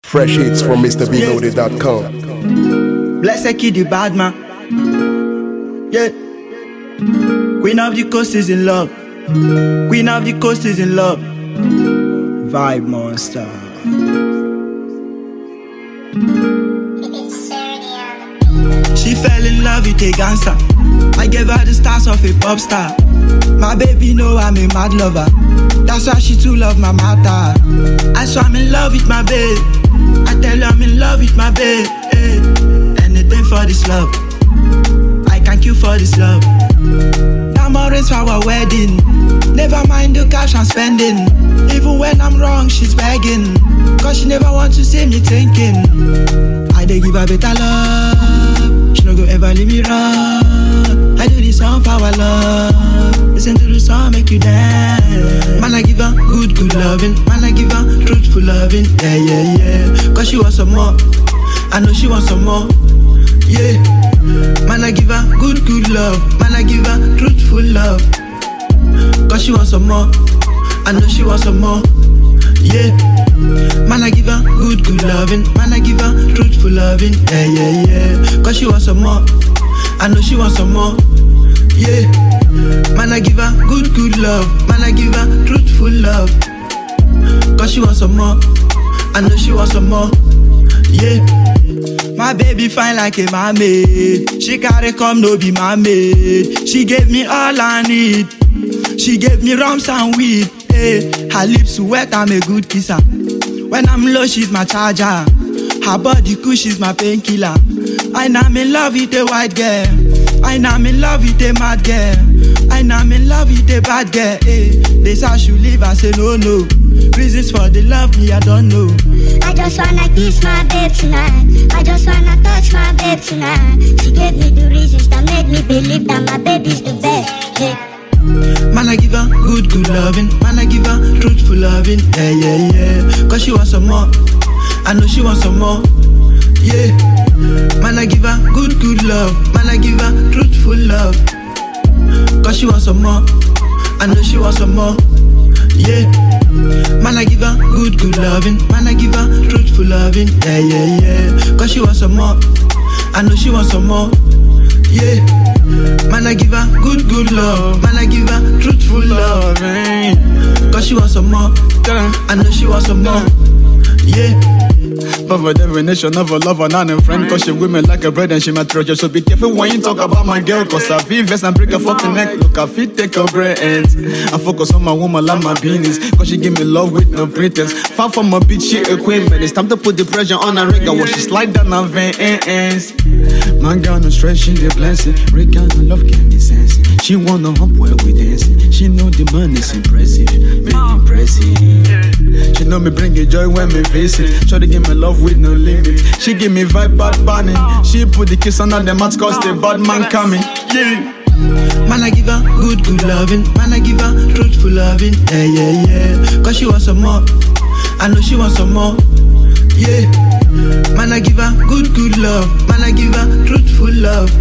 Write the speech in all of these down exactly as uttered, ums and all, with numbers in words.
Fresh hits from Mister B Loaded dot com. Blessed kid, the bad man. Yeah. Queen of the coast is in love. Queen of the coast is in love. Vibe monster. She fell in love with a gangster. I gave her the stars of a pop star. My baby know I'm a mad lover. That's why she too love my matter. I swear I'm in love with my babe. I tell her I'm in love with my babe. Hey. Anything for this love. I can kill for this love. Diamond for our wedding. Never mind the cash I'm spending. Even when I'm wrong, she's begging. Cause she never wants to see me thinking. I dey give her better love. She no go ever leave me wrong. I do this song for our love. Listen to the song, make you dance. Man, I give her good, good loving. Man, I give her truthful loving. Yeah, yeah, yeah. Cause she wants some more. I know she wants some more. Yeah. Man, I give her good, good love. Man, I give her truthful love. Cause she wants some more. I know she wants some more. Yeah. Man, I give her good, good loving. Man, I give her truthful loving. Yeah, yeah, yeah. Cause she wants some more. I know she wants some more. Yeah. Man, I give her good, good love. Man, I give her truthful love. Cause she wants some more. I know she wants some more. Yeah. My baby fine like a mermaid. She gotta come, no be my maid. She gave me all I need. She gave me rums and weed. Hey, her lips wet, I'm a good kisser. When I'm low, she's my charger. Her body cool, she's my painkiller. And I'm in love with a white girl. And I'm in love with a mad girl. And I'm in love with a bad girl. Hey, they say I should leave, I say no, no. Reasons for the love me, I don't know. I just wanna kiss my babe tonight. I just wanna touch my babe tonight. She gave me the reasons that made me believe that my baby's the best. Yeah. Man, I give her good, good loving. Man, I give her truthful loving. Yeah, yeah, yeah. Cause she wants some more. I know she wants some more. Yeah. Man, I give her good, good love. Man, I give her truthful love. Cause she wants some more. I know she wants some more. Yeah. Man, I give her good, good loving. Man, I give her truthful loving. Yeah, yeah, yeah. Cause she wants some more. I know she wants some more. Yeah. Man, I give her good, good love. Man, I give her truthful love. Cause she wants some more. I know she wants some more. Yeah. But the definition of a lover, not a friend. Cause she women like a bread and she my treasure. So be careful when you talk about my girl. Cause I feel vest and break her fucking neck. Look, I feel take her brains. I focus on my woman like my penis. Cause she give me love with no pretense. Far from a bitch, she equipment. It's time to put the pressure on her ring. I watch she slide down her veins. My girl no stress, she the blessing. Rick and the love give me sense. She wanna hump where we dancing. She know the man is impressive. Very impressive. She know me bring a joy when me visit. Try to give me love with no limit. She give me vibe bad bunny. She put the kiss on the mat cause the bad man coming. Yeah. Man, I give her good, good loving. Man, I give her truthful loving. Yeah, yeah, yeah. Cause she wants some more. I know she wants some more. Yeah. Man, I give her good, good love. Man, I give her truthful love.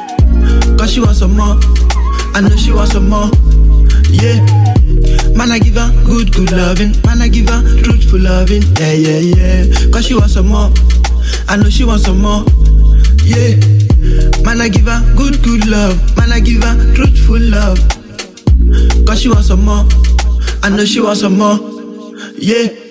Cause she wants some more. I know she wants some more. Yeah. Man, I give her good, good loving. Man, I give her truthful loving. Yeah, yeah, yeah. Cause she wants some more. I know she wants some more. Yeah. Man, I give her good, good love. Man, I give her truthful love. Cause she wants some more. I know she wants some more. Yeah.